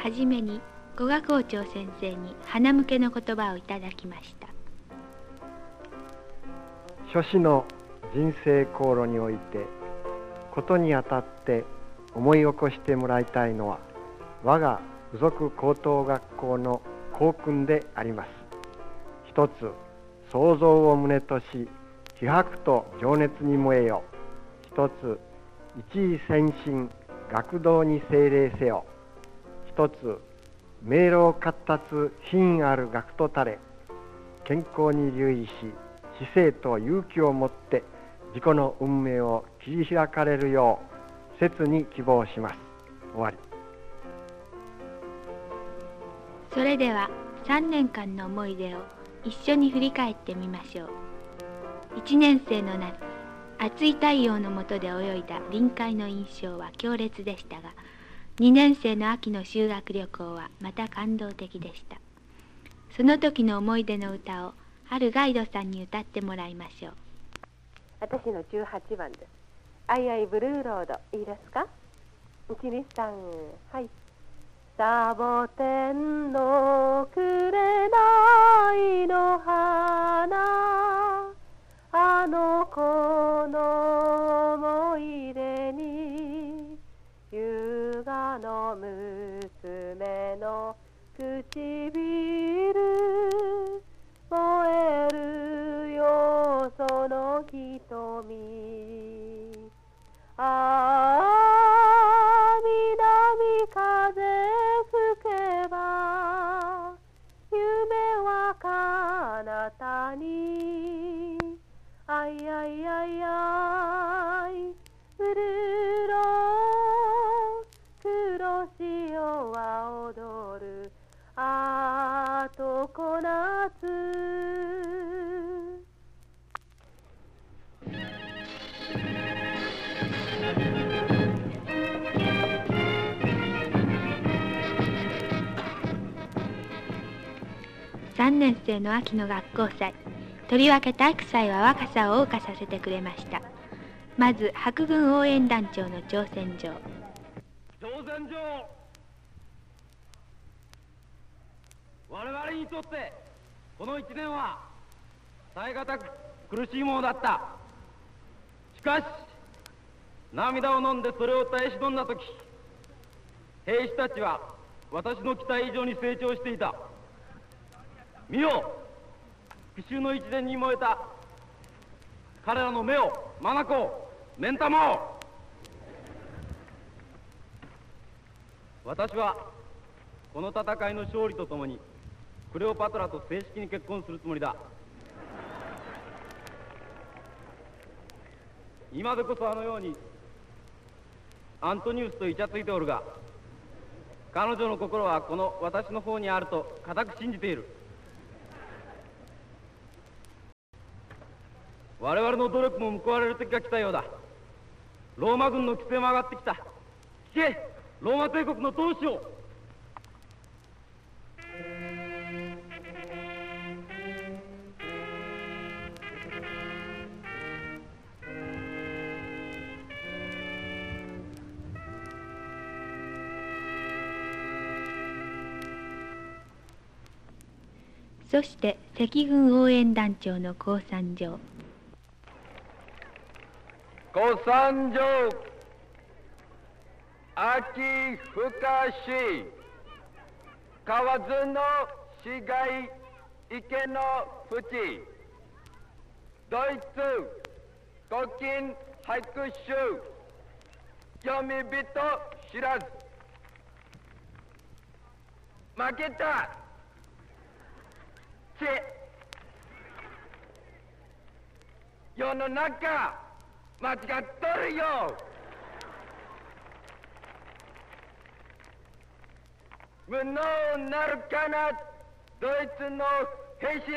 はじめに古賀校長先生に花向けの言葉をいただきました。 諸子の人生航路においてことにあたって思い起こしてもらいたいのは我が附属高等学校の校訓であります。一つ、創造を旨とし気迫と情熱に燃えよ。一つ、一意専心学道に精霊せよ。一つ、明朗闊達品ある学とたれ。健康に留意し知性と勇気をもって自己の運命を切り開かれるよう切に希望します。終わり。 それでは3年間の思い出を一緒に振り返ってみましょう。1年生の夏、暑い太陽の下で泳いだ臨海の印象は強烈でしたが、2年生の秋の修学旅行はまた感動的でした。その時の思い出の歌をあるガイドさんに歌ってもらいましょう。 私の18番です。アイアイブルーロード、いいですか。1、2、3、はい。サボテンのくれないの花、あの子の思い出に優雅の娘の唇燃えるよその瞳。ああ南風吹けば夢は彼方に。あいあいあいあいうるろ黒潮は踊るあとこ夏。 3年生の秋の学校祭、とりわけ体育祭は若さを謳歌させてくれました。まず白軍応援団長の挑戦状。 我々にとってこの1年は耐え難く苦しいものだった。しかし涙を飲んでそれを耐え忍んだ時、兵士たちは私の期待以上に成長していた。見よ、復讐の一念に燃えた彼らの目を、眼を、目ん玉を。私はこの戦いの勝利とともにクレオパトラと正式に結婚するつもりだ。今でこそあのようにアントニウスとイチャついておるが、彼女の心はこの私の方にあると固く信じている。我々の努力も報われる時が来たようだ。ローマ軍の規制も上がってきた。聞け、ローマ帝国の闘士を。 そして赤軍応援団長の降参状。 ご参上、秋深し、河津の市街池の淵、ドイツ古今俳句集、読み人知らず。負けた。世の中間違っとるよ。無能なるかなドイツの兵士。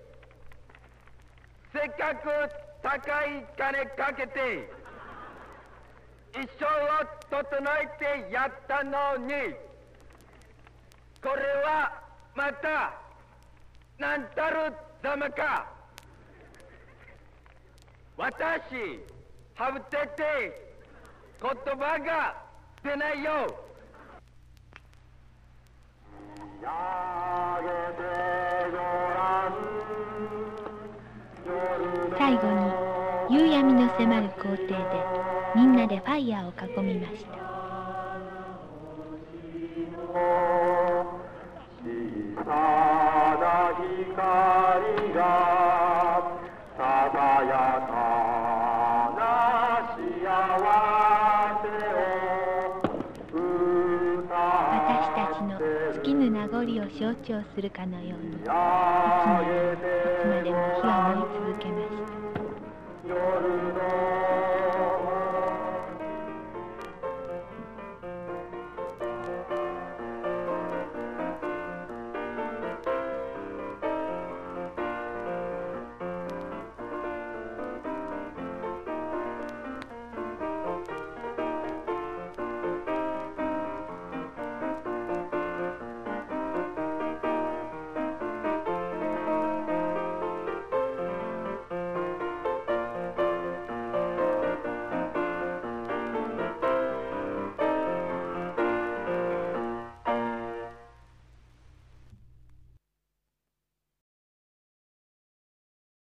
せっかく高い金かけて一生を整えてやったのに、これはまたなんたるざまか。私はぶってて言葉が出ないよ。 最後に夕闇の迫る校庭でみんなでファイヤーを囲みました。 小さな光がささやかな幸せを私たちの尽きぬ名残を象徴するかのようにいつまでも火は燃え続けました。